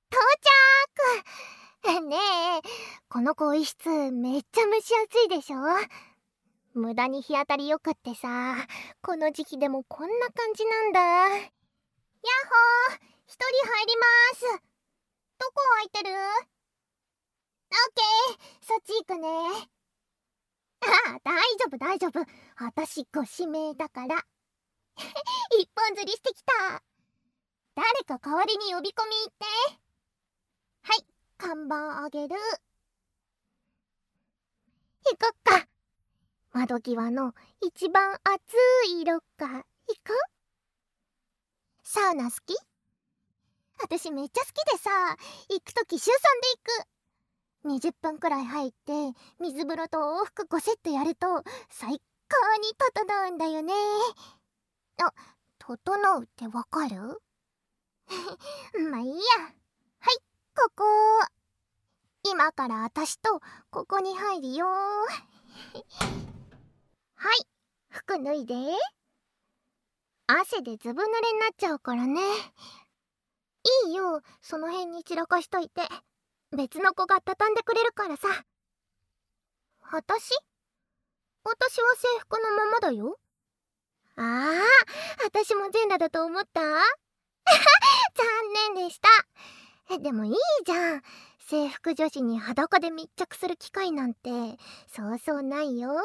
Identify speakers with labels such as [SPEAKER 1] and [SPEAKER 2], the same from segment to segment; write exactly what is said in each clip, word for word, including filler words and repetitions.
[SPEAKER 1] 到着ねえ、この更衣室めっちゃ蒸し暑いでしょ。無駄に日当たりよくってさ、この時期でもこんな感じなんだ。やっほー、一人入りまーす。どこ空いてる？オッケー、そっち行くね。ああ、大丈夫大丈夫、私ご指名だから一本釣りしてきた。誰か代わりに呼び込み行って。はい、看板あげる。行こっか。窓際の一番熱い色か。行こう。サウナ好き？私めっちゃ好きでさ、行くとき週さんで行く。にじゅっぷんくらい入って水風呂と往復ごセットやると最高に整うんだよね。あ、整うってわかる？まあいいや。はい、ここ。今から私とここに入るよ。はい、服脱いで。汗でずぶ濡れになっちゃうからね。いいよ、その辺に散らかしといて。別の子が畳んでくれるからさ。私？私は制服のままだよ。ああ、私も全裸だと思った？残念でした。でもいいじゃん。制服女子に裸で密着する機会なんてそうそうないよ。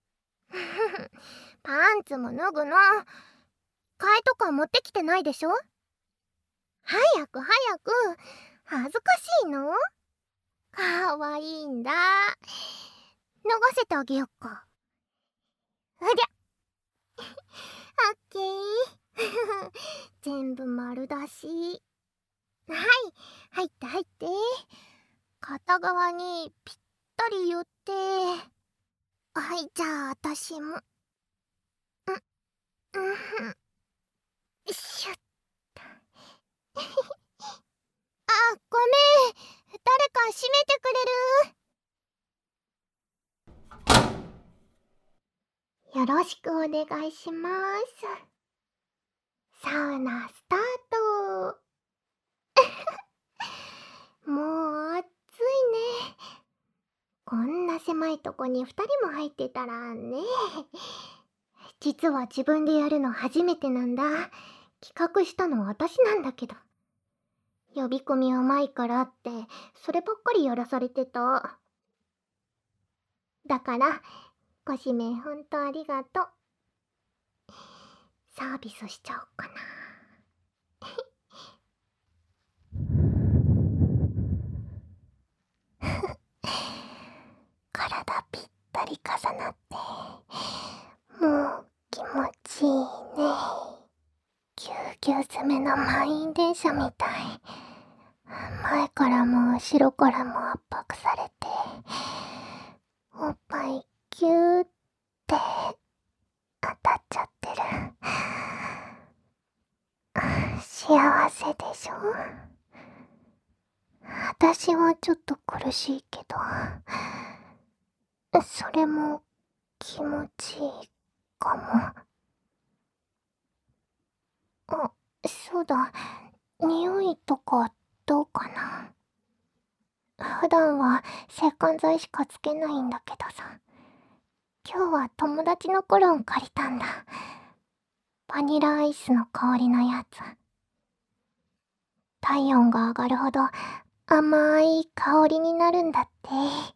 [SPEAKER 1] パンツも脱ぐの。替えとか持ってきてないでしょ？早く早く。恥ずかしいの？かわいいんだ。脱がせてあげよっか。うりゃ。オッケー。全部丸だし。はい、入って入って。片側にぴったり寄って。はい、じゃあ私も。うんうんシュッ。あ、ごめん、誰か閉めてくれる？よろしくお願いします。サウナスタート。もう暑いね。こんな狭いとこにふたりも入ってたらね。実は自分でやるの初めてなんだ。企画したの私なんだけど。呼び込み甘いからってそればっかりやらされてた。だからご指名ほんとありがとう。サービスしちゃおうかな。体ぴったり重なってもう気持ちいいね。ぎゅうぎゅう詰めの満員電車みたい。前からも後ろからも圧迫されておっぱいギューって当たっちゃってる。幸せでしょ？私はちょっと苦しいけど、それも気持ちいいかも。あ、そうだ、匂いとかどうかな。普段は制汗剤しかつけないんだけどさ、今日は友達のコロン借りたんだ。バニラアイスの香りのやつ。体温が上がるほど甘い香りになるんだって。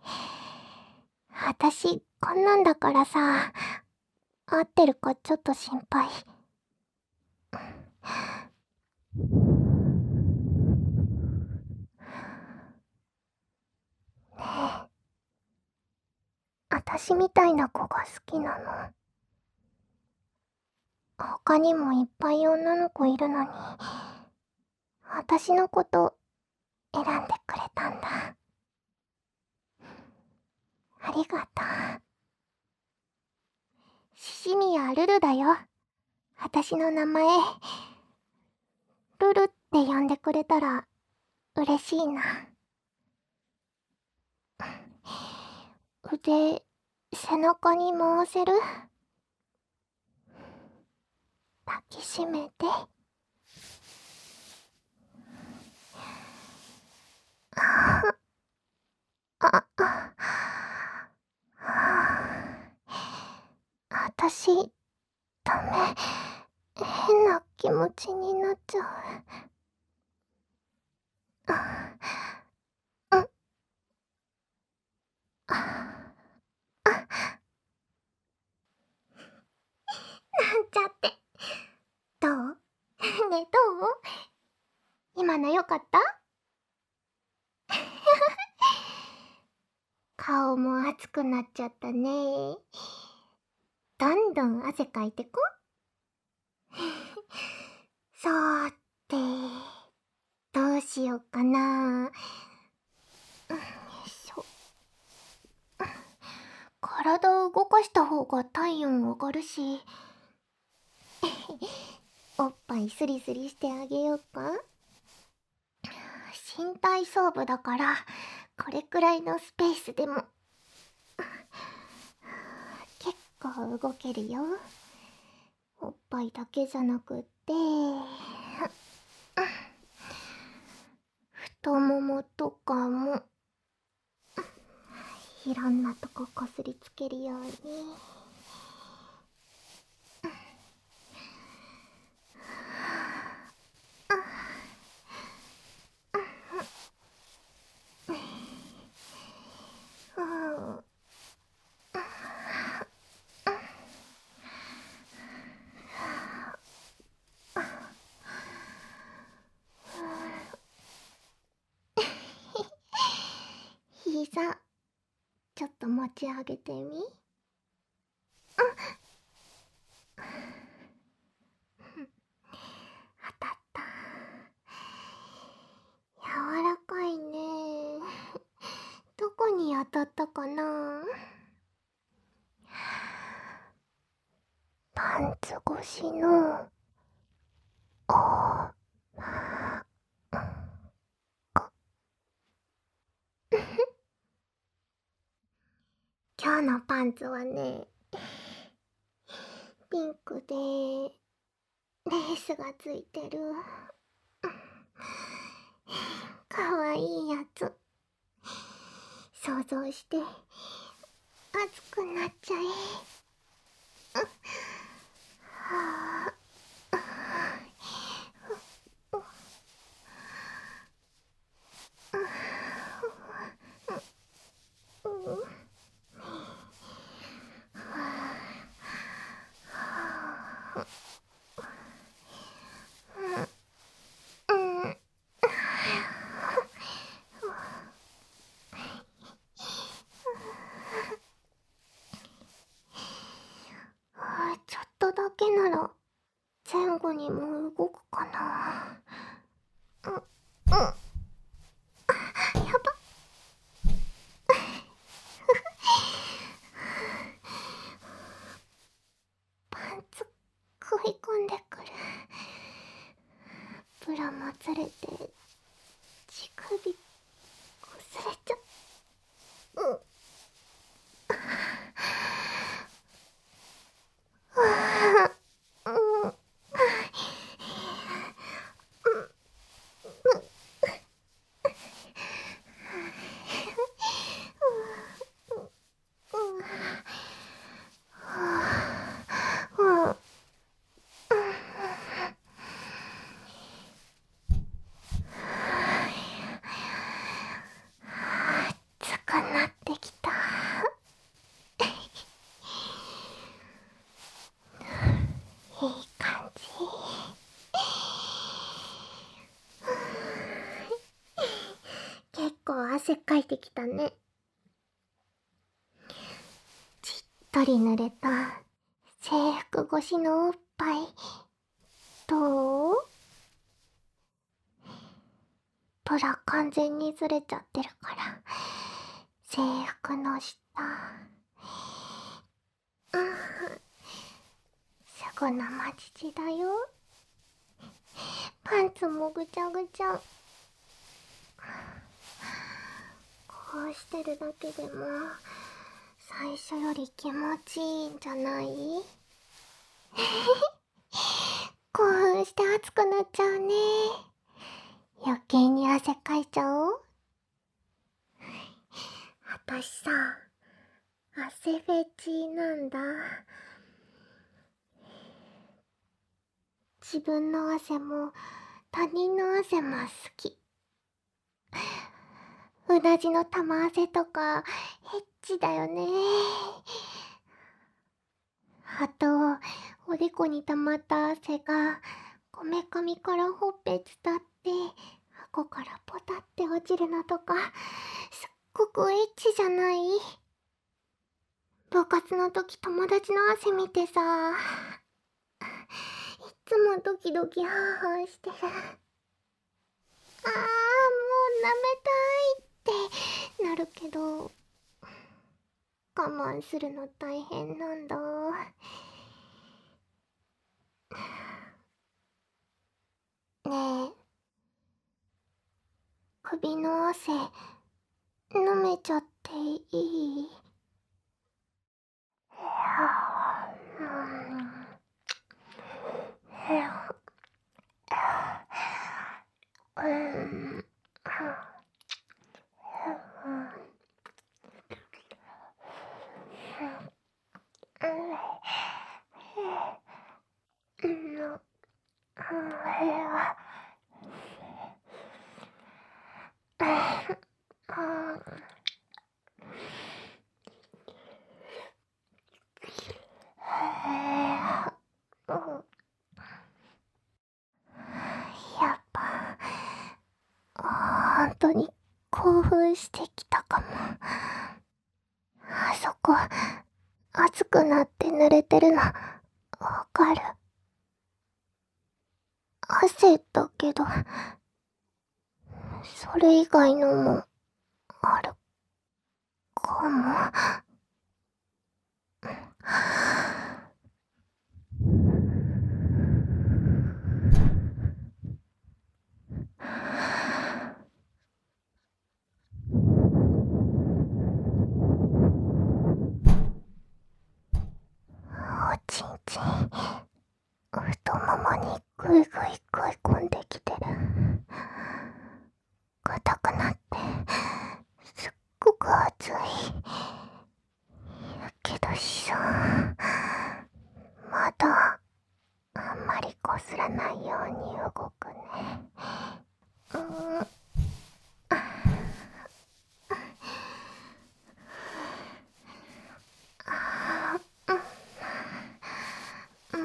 [SPEAKER 1] 私こんなんだからさ、合ってるかちょっと心配。ねえ、私みたいな子が好きなの？他にもいっぱい女の子いるのに、私のこと選んでくれたんだ。ありがとう。シシミヤルルだよ。私の名前。ルルって呼んでくれたら嬉しいな。腕、背中に回せる？抱きしめて。 ちになっちゃう。あ、うん、あ、あ、なんちゃって。どう？ねえ、どう？今のよかった？顔も熱くなっちゃったね。どんどん汗かいてこ。さーて、どうしようかな。よいしょ。体を動かした方が体温上がるし、おっぱいスリスリしてあげようか。新体操部だから、これくらいのスペースでも結構動けるよ。おっぱいだけじゃなくって、太ももとかもいろんなとここすりつけるように。膝ちょっと持ち上げてみ。当たった。柔らかいね。どこに当たったかな。パンツ越しの、あ今日のパンツはね、ピンクでレースがついてるかわいいやつ。想像して熱くなっちゃえ。はあ、うんうん。ちょっとだけなら前後にも動くかな。うん、うん。やば。パンツ食い込んでくる。ブラもずれて乳首こすれちゃう。うん。うん。うん。熱くなってきた。いい感じ。結構汗かいてきたね。しっとり濡れた制服越しのおっぱいどう？ブラ完全にずれちゃってるから制服の下、うん、すぐ生乳だよ。パンツもぐちゃぐちゃ。こうしてるだけでも最初より気持ちいいんじゃない？興奮して熱くなっちゃうね。余計に汗かいちゃおう。あたしさ、汗フェチなんだ。 自分の汗も他人の汗も好き。うなじの玉汗とかエッチだよね。あと、おでこに溜まった汗がこめかみからほっぺ伝って顎からポタって落ちるのとかすっごくエッチじゃない？部活の時友達の汗見てさ、いっつもドキドキハーハーしてる。あー、もう舐めたいってなるけど、我慢するの大変なんだ。ねえ、首の汗飲めちゃっていい？うん、うん、うん、やっぱ本当に興奮してきたかも。あそこ熱くなって濡れてるのわかる？汗だけど、それ以外のもあるかも。おちんちん太ももにグイグイ食い込んできてる。硬くなってすっごく熱い。けどしさ、まだあんまりこすらないように動くね。うーん、うん、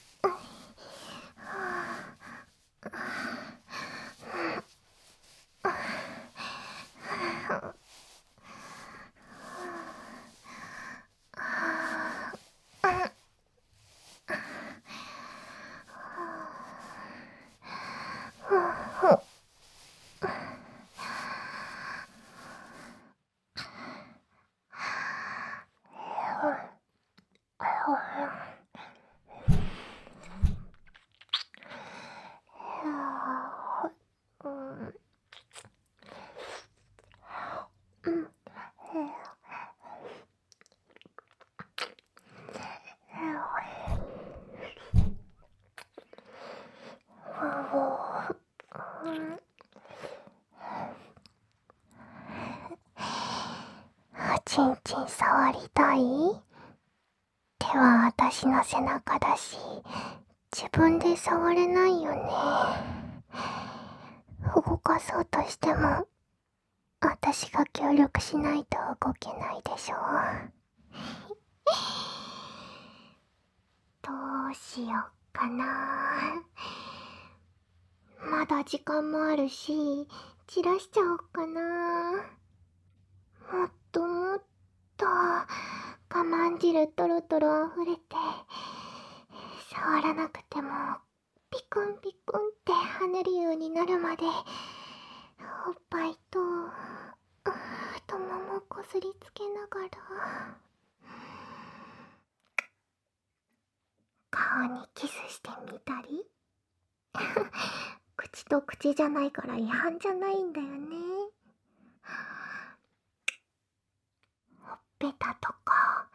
[SPEAKER 1] おちんちん触りたい？手は私の背中だし、自分で触れないよね。動かそうとしても、私が協力しないと動けないでしょ。どうしよっかな。まだ時間もあるし、散らしちゃおっかな。もっともっと我慢汁トロトロ溢れて、触らなくてもピクンピクンって跳ねるようになるまで、おっぱいと太ももこすりつけながら顔にキスしてみたり。口と口じゃないから違反じゃないんだよね。ほっぺたとか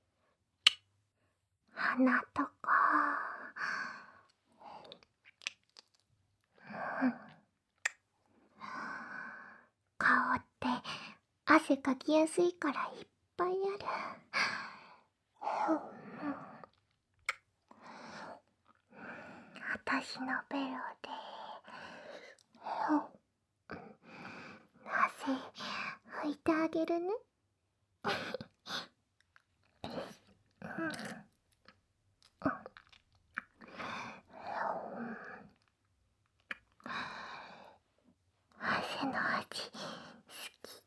[SPEAKER 1] 鼻とか、うん、顔って汗かきやすいからいっぱいある。あ私のベロで汗拭いてあげるね。汗の味好き。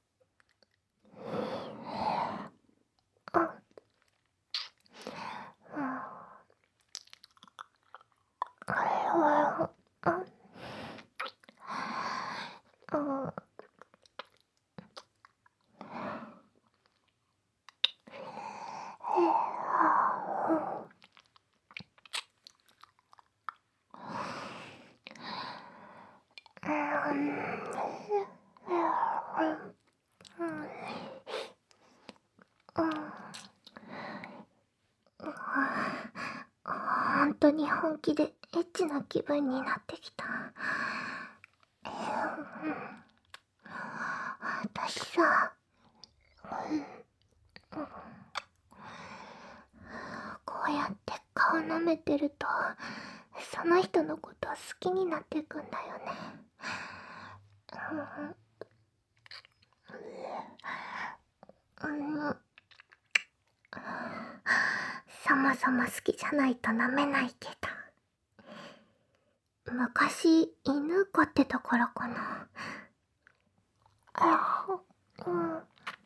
[SPEAKER 1] 本当に本気でエッチな気分になってきた。私さ、こうやって顔舐めてるとその人のこと好きになってくんだよね。うん、そもそも好きじゃないと舐めないけど、昔犬飼ってたからかな。うん、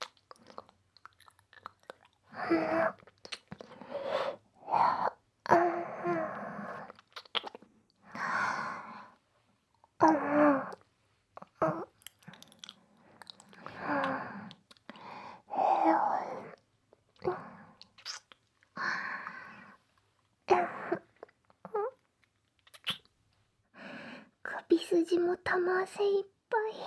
[SPEAKER 1] 首筋も玉汗いっぱい。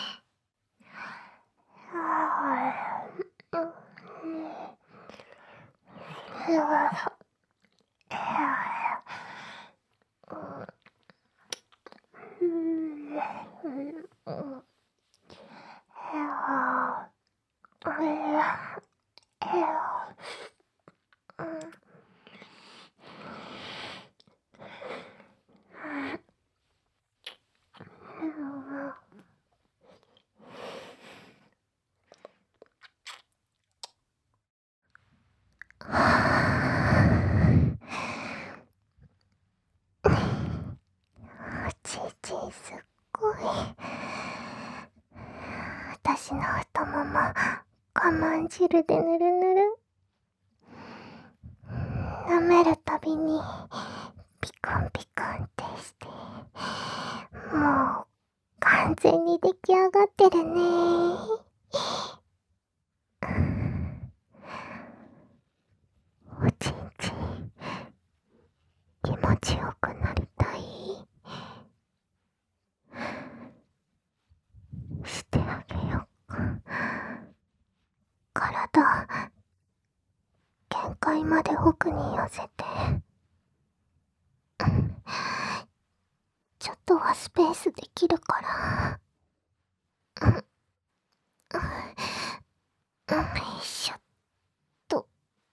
[SPEAKER 1] すっごい。私の太もも我慢汁でぬるぬる。舐めるたびにピクンピクンってして、もう完全に出来上がってるね。おちんちん気持ちよくなりたい。してあげようか。体限界まで奥に寄せて、ちょっとはスペースできるから。うん、うん、よいしょっと。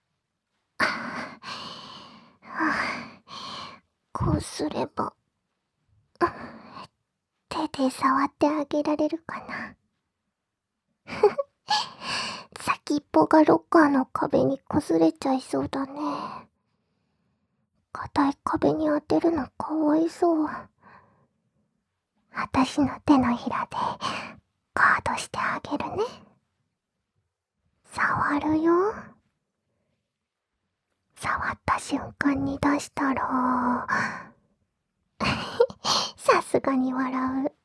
[SPEAKER 1] こうすれば手で触ってあげられるかな。先っぽがロッカーの壁に擦れちゃいそうだね。硬い壁に当てるのかわいそう。私の手のひらでガードしてあげるね。触るよ。触った瞬間に出したらさすがに笑う。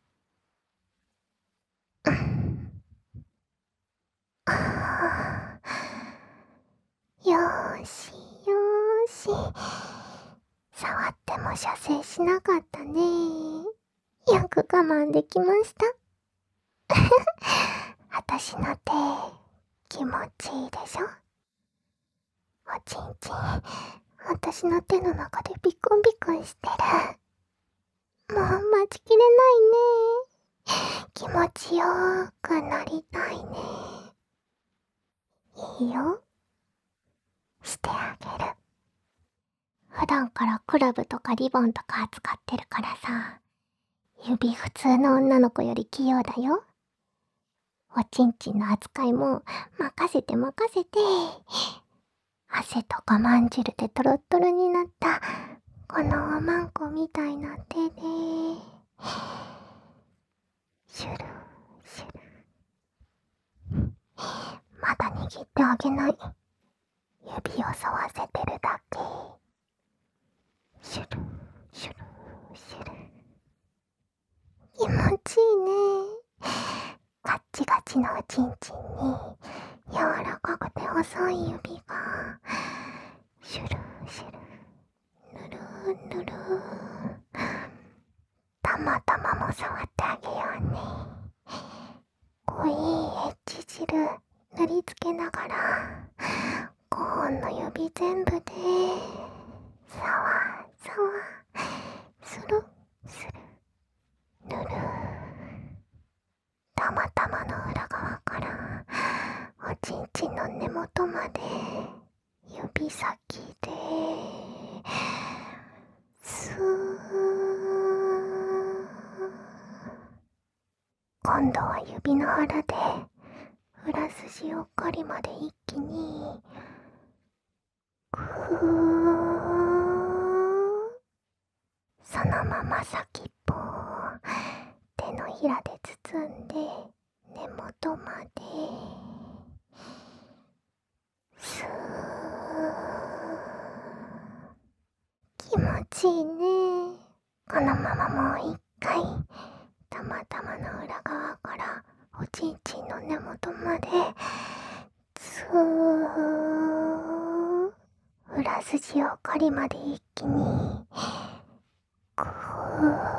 [SPEAKER 1] よーしよーし、触っても射精しなかったね。よく我慢できました。私の手気持ちいいでしょ。おちんちん私の手の中でビクンビクンしてる。もう待ちきれないね。気持ちよーくなりたいね。いいよ、してあげる。 普段からクラブとかリボンとか扱ってるからさ、指普通の女の子より器用だよ。おちんちんの扱いも任せて任せて。汗とかまんじるでトロットロになったこのおまんこみたいな手でシュルシュル。まだ握ってあげない。指を沿わせてるだけ。シュルシュルシュル。気持ちいいね。ガッチガチのおちんちんに柔らかくて細い指がシュルシュルぬるぬる。たまたまも触ってあげようね。濃いエッジ汁塗りつけながらごほんの指全部でさわさわスルスルぬる。たまたまの裏側からおちんちんの根元まで指先でスー。今度は指の腹で裏筋をかりまで一気にグー。そのまま先っぽを手のひらで包んで根元までスー。気持ちいいね。このままもう一回たまたまの裏側からおちんちんの根元までスー。裏筋をかりまで一気にグー。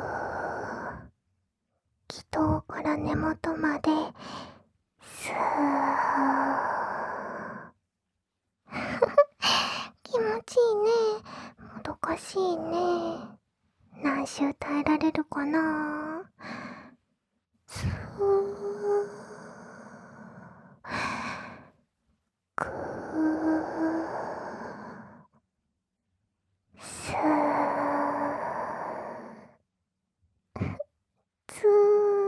[SPEAKER 1] 気筒から根元までスー。気持ちいいね。もどかしいね。何周耐えられるかな。スー。グー。スー。ツー。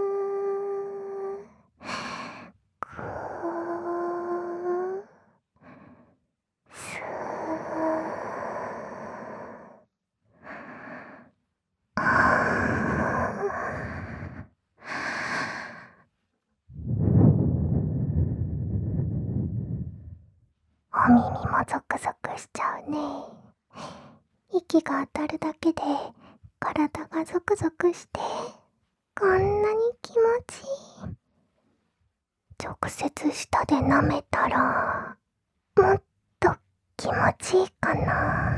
[SPEAKER 1] グー。スー。あー。お耳もゾクゾクしちゃうね。息が当たるだけで体がゾクゾクしてこんなに気持ちいい。直接舌で舐めたらもっと気持ちいいかな。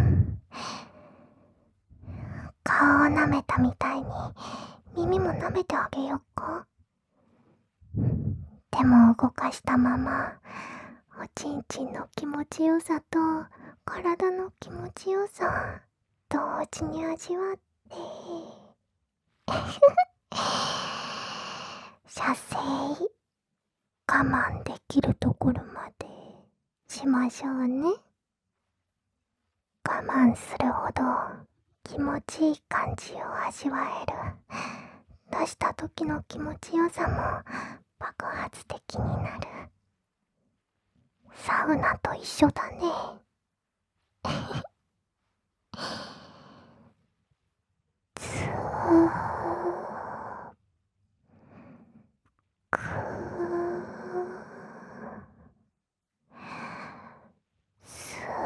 [SPEAKER 1] 顔を舐めたみたいに耳も舐めてあげよっか。手も動かしたままおちんちんの気持ちよさと体の気持ちよさ同時に味わって射精我慢できるところまでしましょうね。我慢するほど気持ちいい感じを味わえる。出した時の気持ちよさも爆発的になる。サウナと一緒だね。スー。グー。スー。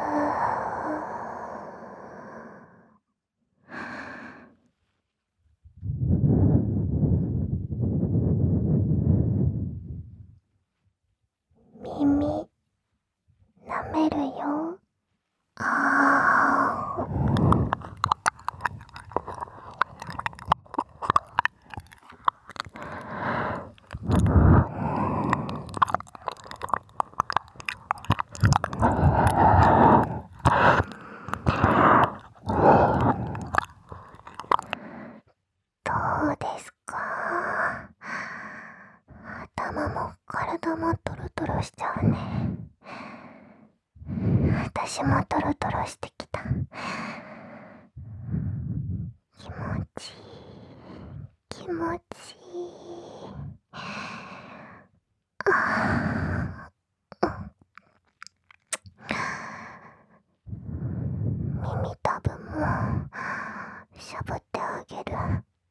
[SPEAKER 1] 耳舐めるよ。あー。どうですか。頭も体もトロトロしちゃうね。私もトロトロしてきた。 持ちいい。あ耳たぶもしゃぶってあげる。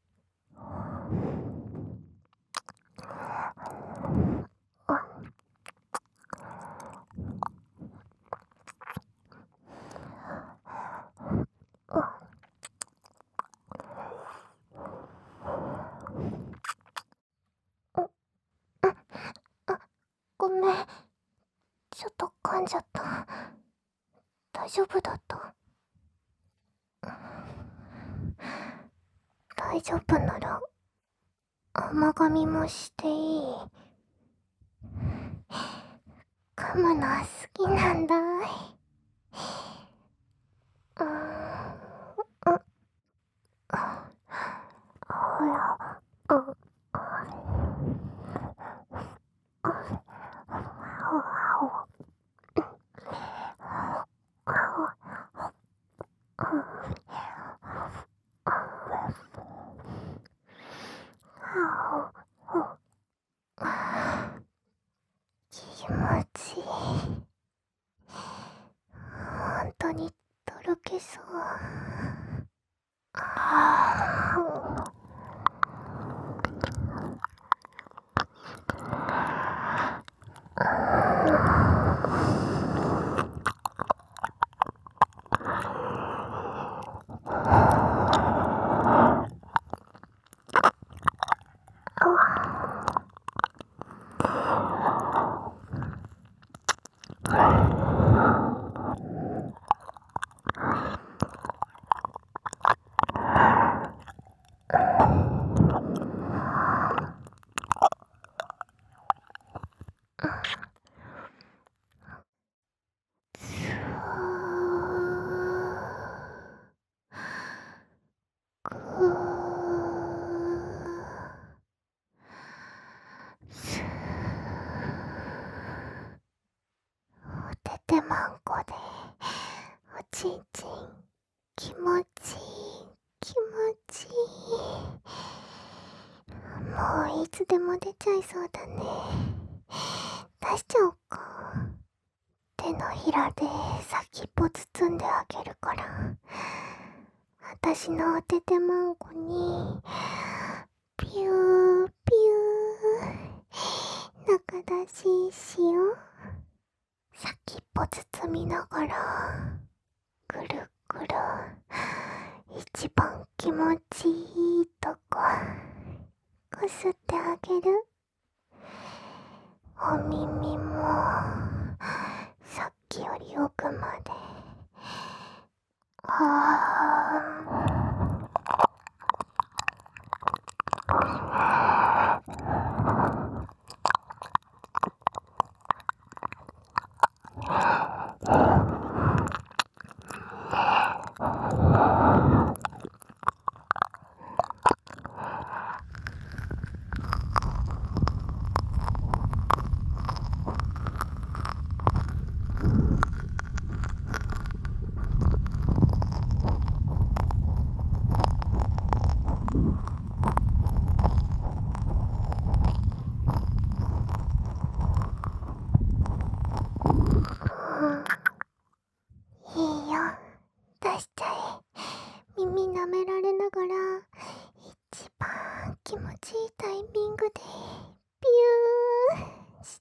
[SPEAKER 1] ごめん、ちょっと噛んじゃった。大丈夫だった？大丈夫なら甘噛みもしていい？噛むのは好きなんだい。うーん、うあほら、う気持ちいい。本当にとろけそう。あーおててまんこでおちんちん気持ちいい気持ちいい。もういつでも出ちゃいそうだね。出しちゃおうか。手のひらで先っぽ包んであげるから、あたしのおててまんこにピューピュー中出ししよう。先っぽ包みながらぐるぐる一番気持ちいいとここすってあげる。お耳もさっきより奥まで。あいいよ、出しちゃえ。耳舐められながら一番気持ちいいタイミングでピューして。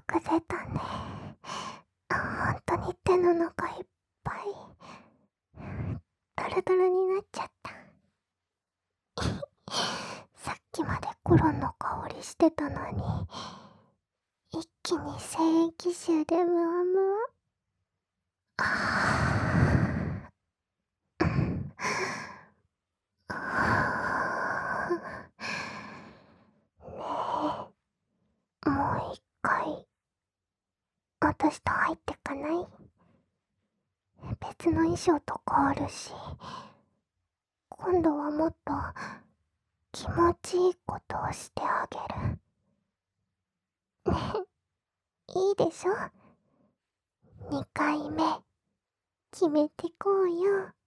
[SPEAKER 1] く出たね。ほんとに手の中いっぱいドロドロになっちゃった。さっきまでコロンの香りしてたのに、一気に精液臭でムワムワ。ああ。ねえ、もう一回私と入ってかない？別の衣装とかあるし、今度はもっと気持ちいいことをしてあげる。ね、いいでしょ？にかいめ決めてこうよ。